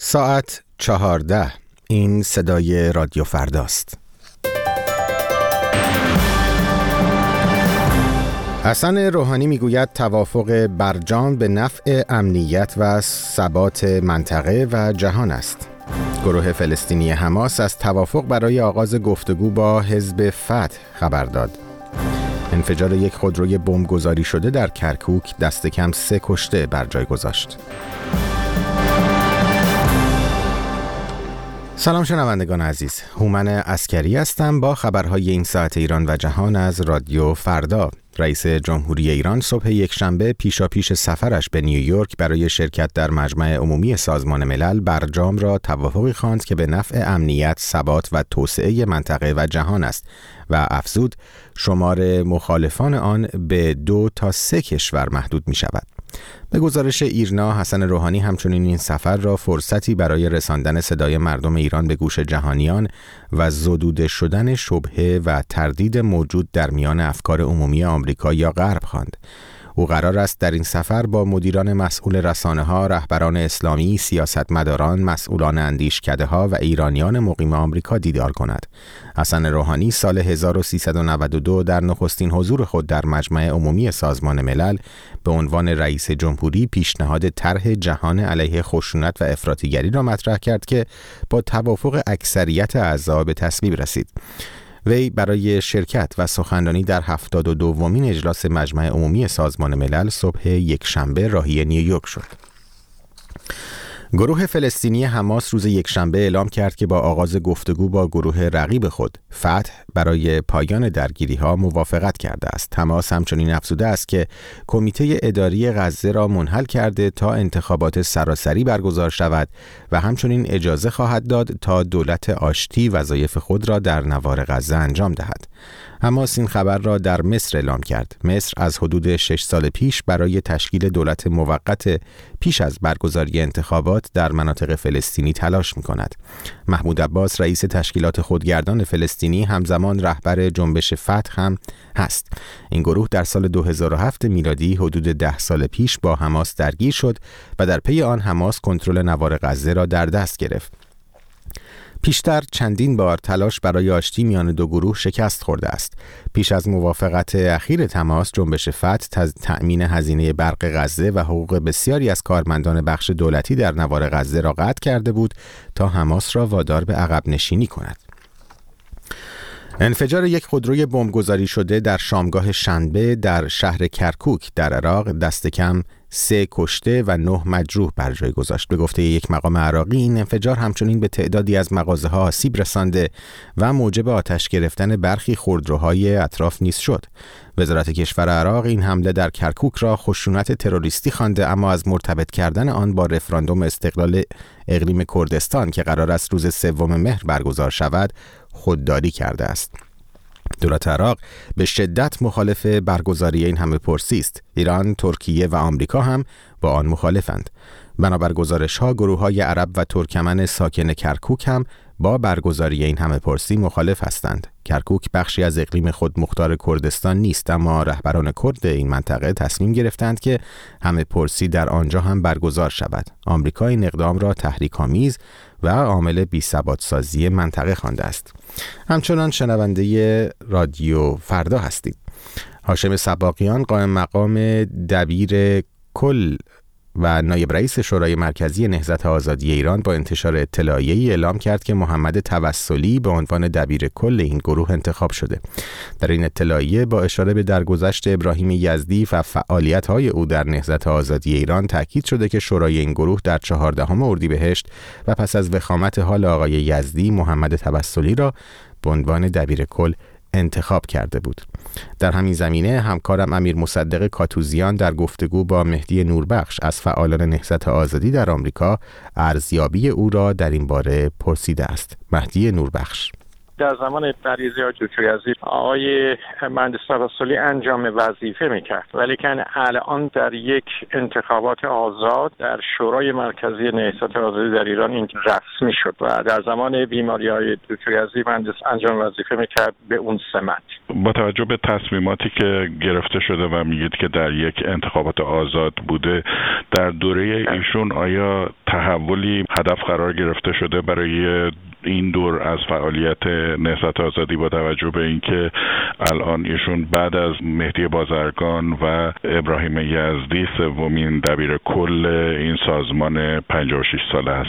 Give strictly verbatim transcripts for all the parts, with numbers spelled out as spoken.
ساعت چهارده. این صدای رادیو فرداست. حسن روحانی میگوید توافق برجام به نفع امنیت و ثبات منطقه و جهان است. گروه فلسطینی حماس از توافق برای آغاز گفتگو با حزب فتح خبر داد. انفجار یک خودروی بمبگذاری شده در کرکوک دست کم سه کشته بر جای گذاشت. سلام شنوندگان عزیز، هومن عسکری هستم با خبرهای این ساعت ایران و جهان از رادیو فردا. رئیس جمهوری ایران صبح یکشنبه پیشاپیش سفرش به نیویورک برای شرکت در مجمع عمومی سازمان ملل برجام را توافقی خواند که به نفع امنیت، ثبات و توسعه منطقه و جهان است و افزود شمار مخالفان آن به دو تا سه کشور محدود می شود. به گزارش ایرنا، حسن روحانی همچنین این سفر را فرصتی برای رساندن صدای مردم ایران به گوش جهانیان و زدوده شدن شبهه و تردید موجود در میان افکار عمومی آمریکا یا غرب خواند. او قرار است در این سفر با مدیران مسئول رسانه‌ها، رهبران اسلامی، سیاستمداران، مسئولان اندیشکده‌ها و ایرانیان مقیم آمریکا دیدار کند. حسن روحانی سال هزار و سیصد و نود و دو در نخستین حضور خود در مجمع عمومی سازمان ملل به عنوان رئیس جمهوری پیشنهاد طرح جهان علیه خشونت و افراطیگری را مطرح کرد که با توافق اکثریت اعضا به تصویب رسید. وی برای شرکت و سخنرانی در هفتاد و دومین اجلاس مجمع عمومی سازمان ملل صبح یکشنبه راهی نیویورک شد. گروه فلسطینی حماس روز یکشنبه اعلام کرد که با آغاز گفتگو با گروه رقیب خود فتح برای پایان درگیری‌ها موافقت کرده است. حماس همچنین افزوده است که کمیته اداری غزه را منحل کرده تا انتخابات سراسری برگزار شود و همچنین اجازه خواهد داد تا دولت آشتی وظایف خود را در نوار غزه انجام دهد. حماس این خبر را در مصر اعلام کرد. مصر از حدود شش سال پیش برای تشکیل دولت موقت پیش از برگزاری انتخابات در مناطق فلسطینی تلاش می‌کند. محمود عباس رئیس تشکیلات خودگردان فلسطینی همزمان رهبر جنبش فتح هم هست. این گروه در سال دو هزار و هفت میلادی حدود ده سال پیش با حماس درگیر شد و در پی آن حماس کنترل نوار غزه را در دست گرفت. پیشتر چندین بار تلاش برای آشتی میان دو گروه شکست خورده است. پیش از موافقت اخیر تماس، جنبش فتح تأمین هزینه برق غزه و حقوق بسیاری از کارمندان بخش دولتی در نوار غزه را قطع کرده بود تا حماس را وادار به عقب نشینی کند. انفجار یک خودروی بمبگذاری شده در شامگاه شنبه در شهر کرکوک در عراق دست کم سه کشته و نه مجروح بر جای گذاشت. به گفته یک مقام عراقی، این انفجار همچنین به تعدادی از مغازه‌ها آسیب رسانده و موجب آتش گرفتن برخی خودروهای اطراف نیز شد. وزارت کشور عراق این حمله در کرکوک را خشونت تروریستی خوانده، اما از مرتبط کردن آن با رفراندوم استقلال اقلیم کردستان که قرار است روز سوم مهر برگزار شود خودداری کرده است. دولت عراق به شدت مخالف برگزاری این همه پرسی است. ایران، ترکیه و آمریکا هم با آن مخالفند. بنابر گزارش‌ها گروه‌های عرب و ترکمن ساکن کرکوک هم با برگزاری این همه پرسی مخالف هستند. کرکوک بخشی از اقلیم خود مختار کردستان نیست، اما رهبران کرد این منطقه تصمیم گرفتند که همه پرسی در آنجا هم برگزار شود. آمریکا این اقدام را تحریک‌آمیز و عامل بی‌ثبات سازی منطقه خوانده است. همچنان شنونده رادیو فردا هستید. هاشم سباقیان، قائم مقام دبیر کل و نایب رئیس شورای مرکزی نهضت آزادی ایران، با انتشار اطلاعیه‌ای اعلام کرد که محمد توسلی به عنوان دبیر کل این گروه انتخاب شده. در این اطلاعیه با اشاره به درگذشت ابراهیم یزدی و فعالیت‌های او در نهضت آزادی ایران تاکید شده که شورای این گروه در چهاردهم اردیبهشت و پس از وخامت حال آقای یزدی، محمد توسلی را به عنوان دبیر کل انتخاب کرده بود. در همین زمینه همکارم امیر مصدق کاتوزیان در گفتگو با مهدی نوربخش از فعالان نهضت آزادی در آمریکا ارزیابی او را در این باره پرسیده است. مهدی نوربخش: در زمان پریزی دکتر یزدی آقای مهندس توسلی انجام وظیفه میکرد، ولی که الان در یک انتخابات آزاد در شورای مرکزی نهضت آزادی در ایران این رسمی شد و در زمان بیماری های دکتر یزدی مهندس انجام وظیفه میکرد به اون سمت. با توجه به تصمیماتی که گرفته شده و میگید که در یک انتخابات آزاد بوده، در دوره ایشون آیا تحولی هدف قرار گرفته شده برای این دور از فعالیت نهضت آزادی با توجه به اینکه الان ایشون بعد از مهدی بازرگان و ابراهیم یزدی سومین دبیر کل این سازمان پنجاه و شش ساله است؟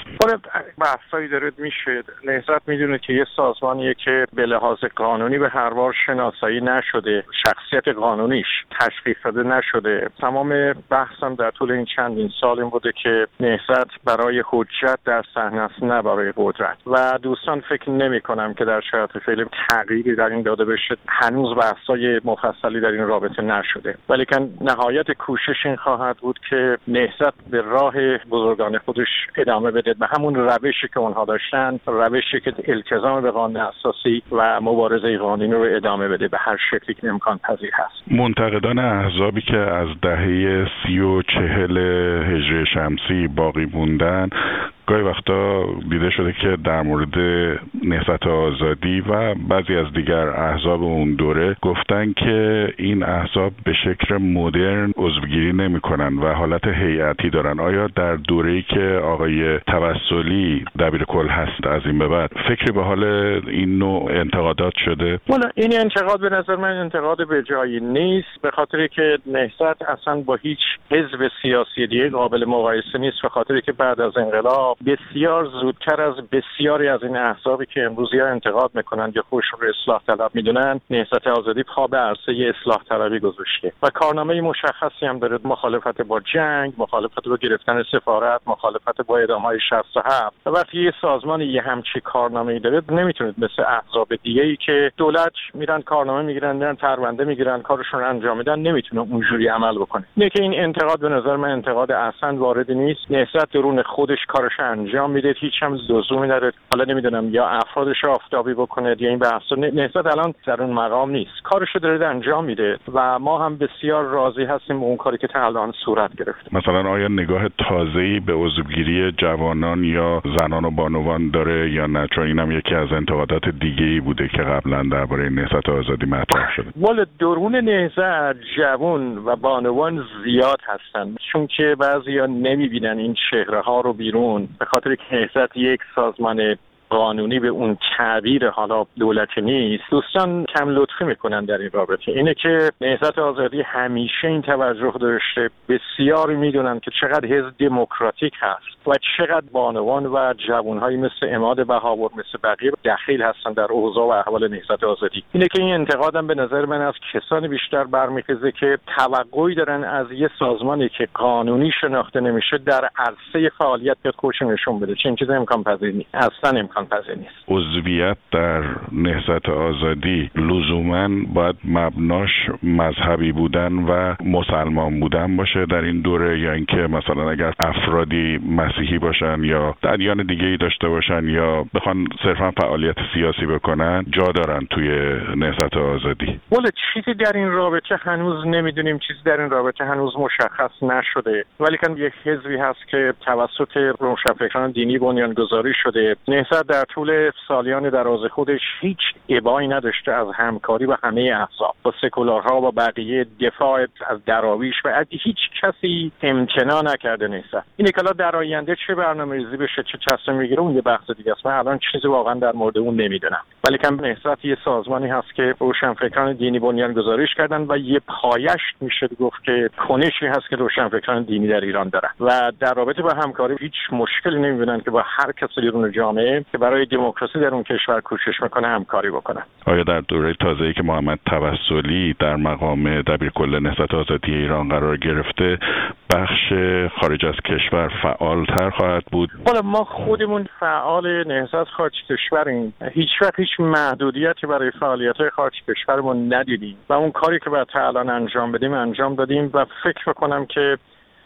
بحثایی داره میشه. نهضت میدونه که یه سازمانیه که به لحاظ قانونی به هر بار شناسایی نشده، شخصیت قانونیش تشخیص داده نشده. تمام بحثم در طول این چندین سال این بوده که نهضت برای حجت در صحنه است، نه برای قدرت. و دوستان فکر نمی کنم که در شرایط فعلی تغییری در این داده بشه. هنوز بحثای مفصلی در این رابطه نشده، ولی که نهایت کوشش این خواهد بود که نهضت به راه بزرگان خودش ادامه بده، به همون روشی که اونها داشتن، روشی که التزام به قانون اساسی و مبارزه قانونی رو ادامه بده به هر شکلی که امکان پذیر هست. منتقدان احزابی که از دهه سی و چهل هجری شمسی باقی موندن، گاهی وقتا دیده شده که در مورد نهضت آزادی و بعضی از دیگر احزاب اون دوره گفتن که این احزاب به شکل مدرن عضوگیری نمی‌کنن و حالت هیئتی دارن. آیا در دوره‌ای که آقای توسلی دبیر کل هست از این به بعد فکری به حال این نوع انتقادات شده؟ والا این انتقاد به نظر من انتقاد به جایی نیست، به خاطری که نهضت اصلا با هیچ حزب سیاسی دیگه قابل مقایسه نیست، به خاطری که بعد از انقلاب بسیار زودتر از بسیاری از این احزابی که امروزی ها انتقاد میکنن یا خوش رو اصلاح طلب میدونن، نهضت آزادی پا به عرصه اصلاح طلبی گذاشته و کارنامه مشخصی هم داره. مخالفت با جنگ، مخالفت با گرفتن سفارت، مخالفت با اعدام‌های شصت و هفت. و وقتی یه سازمان یه همچی کارنامه‌ای داره، نمیتونید مثل احزاب دیگه‌ای که دولت میرن کارنامه میگیرن، میرن پرونده میگیرن، کارشون رو انجام میدن، نمیتونه اونجوری عمل بکنه. نه که این انتقاد به نظر من انتقاد اصلا واردی نیست. نهضت درون خودش کارش انجام میده، هیچ هم لزومی نداره حالا نمیدونم یا افرادش رو آفتابی بکنه یا این بحثا. نهضت الان در اون مقام نیست، کارشو داره انجام میده و ما هم بسیار راضی هستیم به اون کاری که تا الان صورت گرفته. مثلا آیا نگاه تازه‌ای به عضوگیری جوانان یا زنان و بانوان داره یا نه؟ چون اینم یکی از انتقادات دیگه‌ای بوده که قبلا درباره نهضت آزادی مطرح شده. والا درون نهضت جوان و بانوان زیاد هستن، چون که بعضیا نمیبینن این چهره ها رو بیرون، به خاطر که نهضت یک سازمان قانونی به اون تعبیر حالا دولتی نیست. دوستان کم لطفی میکنن در این رابطه. اینه که نهضت آزادی همیشه این توجه داشته، بسیار میدونن که چقدر حزب دموکراتیک هست و چقدر بانوان و جوانهایی مثل عماد بهاور مثل بقیه دخیل هستن در اوضاع و احوال نهضت آزادی. اینه که این انتقادم به نظر من از کسانی بیشتر برمیخیزه که توقعی دارن از یه سازمانی که قانونی شناخته نمیشه در عرصه فعالیت بیاد خودش نشون بده. چنین چیزی امکان پذیر نیست، اصلا امکان پذیر نیست. عضویت در نهضت آزادی لزوماً باید مبناش مذهبی بودن و مسلمان بودن باشه در این دوره، یا اینکه مثلا اگر افرادی مسیحی باشن یا ادیان دیگه‌ای داشته باشن یا بخوان صرفاً فعالیت سیاسی بکنن جا دارن توی نهضت آزادی؟ والا چیزی در این رابطه هنوز نمیدونیم، چیزی در این رابطه هنوز مشخص نشده، ولی که یک حزبی هست که توسط روشنفکران دینی بنیانگذاری شده. نهضت در طول سالیان دراز خودش هیچ ابایی نداشته از همکاری با همه احزاب، با سکولارها، با بقیه، دفاع از دراویش و از هیچ کسی امتناع نکرده. نهضت اینه که در آینده چه برنامه‌ریزی بشه، چه تصمیم بگیره، اون یه بحث دیگه است. من الان چیزی واقعا در مورد اون نمیدونم، ولی که نهضت یه سازمانی هست که روشنفکران دینی بنیانگذاریش کردن و یه پایش میشه گفت که کنشی هست که روشنفکران دینی در ایران دارن و در رابطه با همکاری هیچ مشکلی نمیبینن که با هر کسی درون جامعه که برای دموکراسی در اون کشور کوشش میکنه همکاری بکنه. آیا در دوره تازه‌ای که محمد توسلی در مقام دبیرکل نهضت آزادی ایران قرار گرفته بخش خارج از کشور فعالتر خواهد بود؟ حالا ما خودمون فعال نهضت خارج کشوریم، هیچ وقت هیچ محدودیتی برای فعالیت‌های خارج کشورمون ندیدیم و اون کاری که باید تا الان انجام بدیم انجام دادیم و فکر می‌کنم که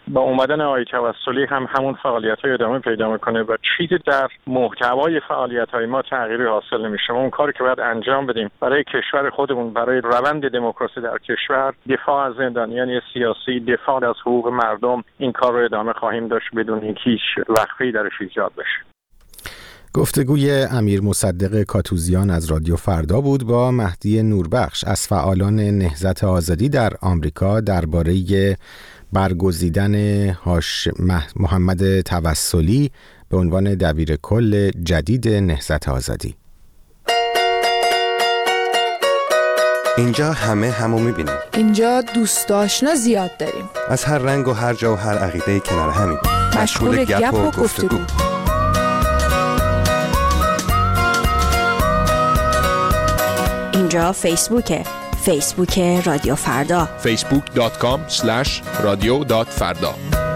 با اومدن آقای توسلی هم همون فعالیت‌های ادامه پیدا میکنه و چیزی در محتوای فعالیت‌های ما تغییری حاصل نمیشه. اون کاری که باید انجام بدیم برای کشور خودمون، برای روند دموکراسی در کشور، دفاع از زندانیان سیاسی، دفاع از حقوق مردم، این کار رو ادامه خواهیم داشت بدون اینکه هیچ وقفه‌ای درش ایجاد بشه. گفتگوی امیر مصدق کاتوزیان از رادیو فردا بود با مهدی نوربخش از فعالان نهضت آزادی در آمریکا درباره برگزیدن هاش محمد توسلی به عنوان دبیر کل جدید نهضت آزادی. اینجا همه همو میبینیم. اینجا دوست آشنا زیاد داریم. از هر رنگ و هر جا و هر عقیده کنار همیم. مشغول گپ و گفتگو. اینجا فیسبوکه. فیسبوک رادیو فردا. فیسبوک دات کام اسلش رادیو دات فردا.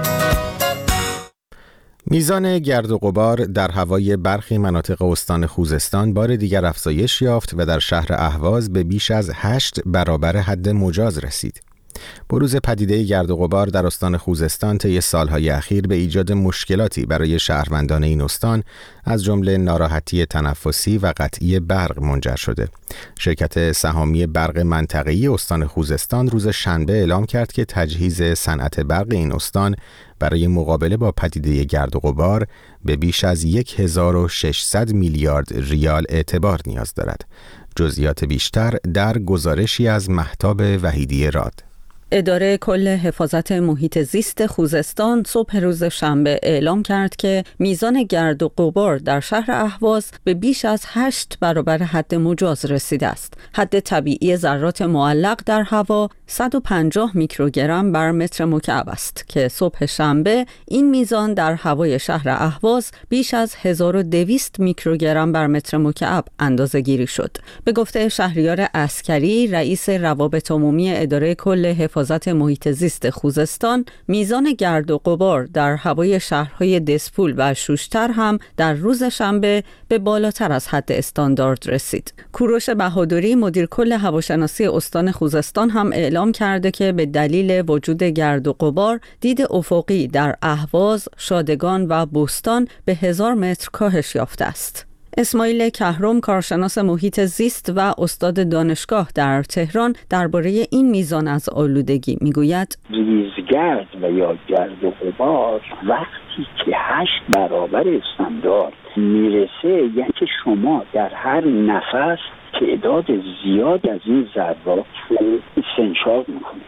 میزان گرد و غبار در هوای برخی مناطق استان خوزستان بار دیگر افزایش یافت و در شهر اهواز به بیش از هشت برابر حد مجاز رسید. بروز پدیده گرد و غبار در استان خوزستان طی سالهای اخیر به ایجاد مشکلاتی برای شهروندان این استان از جمله ناراحتی تنفسی و قطعی برق منجر شده. شرکت سهامی برق منطقه‌ای استان خوزستان روز شنبه اعلام کرد که تجهیز صنعت برق این استان برای مقابله با پدیده گرد و غبار به بیش از هزار و ششصد میلیارد ریال اعتبار نیاز دارد. جزئیات بیشتر در گزارشی از مهتاب وحیدی راد. اداره کل حفاظت محیط زیست خوزستان صبح روز شنبه اعلام کرد که میزان گرد و غبار در شهر اهواز به بیش از هشت برابر حد مجاز رسیده است. حد طبیعی ذرات معلق در هوا صد و پنجاه میکروگرم بر متر مکعب است که صبح شنبه این میزان در هوای شهر اهواز بیش از هزار و دویست میکروگرم بر متر مکعب اندازه گیری شد. به گفته شهریار عسکری، رئیس روابط عمومی اداره کل حفاظت محیط زیست خوزستان، میزان گرد و غبار در هوای شهرهای دسپول و شوشتر هم در روز شنبه به بالاتر از حد استاندارد رسید. کوروش بهادری، مدیر کل هواشناسی استان خوزستان، هم اعلام کرده که به دلیل وجود گرد و غبار دید افقی در اهواز، شادگان و بوستان به هزار متر کاهش یافته است. اسماعیل کهرم، کارشناس محیط زیست و استاد دانشگاه در تهران، درباره این میزان از آلودگی میگوید: ریزگرد و یا گرد و غبار وقتی که هشت برابر استاندارد میرسه، یعنی که شما در هر نفس تعداد زیاد از این ذرات رو استنشاق میکنید.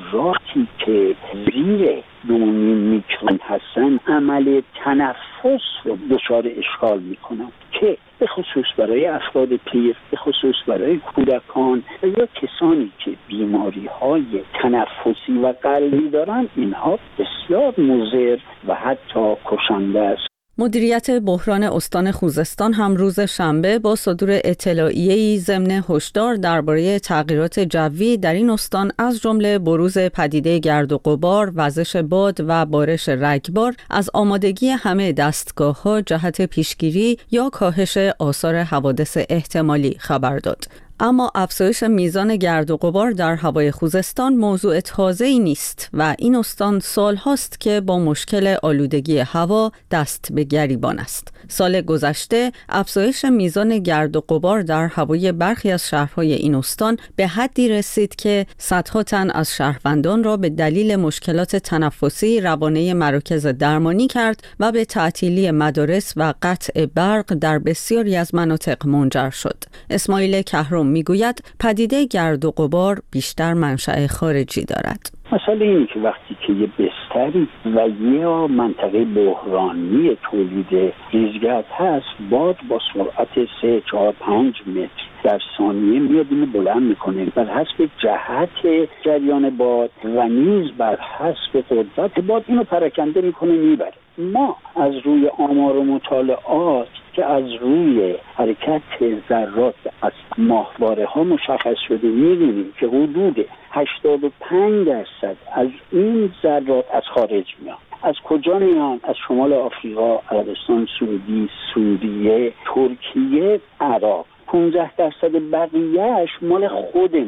ذراتی که زیر دو میکرون هستن عمل تنفس رو دچار اشکال میکنن که به خصوص برای افراد پیر، به خصوص برای کودکان و یا کسانی که بیماری های تنفسی و قلبی دارن، اینها بسیار مضر و حتی کشنده است. مدیریت بحران استان خوزستان هم روز شنبه با صدور اطلاعیه‌ای ضمن هشدار درباره تغییرات جوی در این استان از جمله بروز پدیده گرد و غبار، وزش باد و بارش رگبار از آمادگی همه دستگاه‌ها جهت پیشگیری یا کاهش آثار حوادث احتمالی خبر داد. اما افزایش میزان گرد و غبار در هوای خوزستان موضوع تازه‌ای نیست و این استان سال‌هاست که با مشکل آلودگی هوا دست به گریبان است. سال گذشته افزایش میزان گرد و غبار در هوای برخی از شهرهای این استان به حدی رسید که صدها تن از شهروندان را به دلیل مشکلات تنفسی روانه مراکز درمانی کرد و به تعطیلی مدارس و قطع برق در بسیاری از مناطق منجر شد. اسماعیل کهرم میگوید پدیده گرد و غبار بیشتر منشأ خارجی دارد. مثلا اینه که وقتی که یه بستری و یا منطقه بحرانی تولید ریزگرد هست، باد با سرعت سه چهار پنج متر در ثانیه میاد اینو بلند میکنه بر حسب جهت جریان باد و نیز بر حسب قدرت باد اینو پراکنده میکنه میبره. ما از روی آمار و مطالعات که از روی حرکت ذرات از ماهواره ها مشخص شده می‌بینیم که حدود هشتاد و پنج درصد از این ذرات از خارج میان. از کجا میان؟ از شمال آفریقا، عربستان سعودی، سوریه، ترکیه، عراق. پانزده درصد بقیه‌اش مال خودمونه.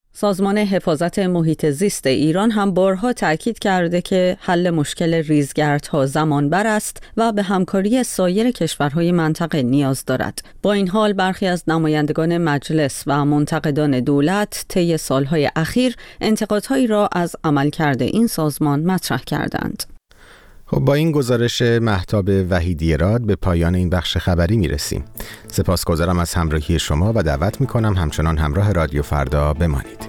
سازمان حفاظت محیط زیست ایران هم بارها تأکید کرده که حل مشکل ریزگردها زمان بر است و به همکاری سایر کشورهای منطقه نیاز دارد. با این حال برخی از نمایندگان مجلس و منتقدان دولت طی سالهای اخیر انتقادهایی را از عملکرد این سازمان مطرح کردند. خب با این گزارش مهتاب وحیدی‌راد به پایان این بخش خبری میرسیم. سپاسگزارم از همراهی شما و دعوت میکنم همچنان همراه رادیو فردا بمانید.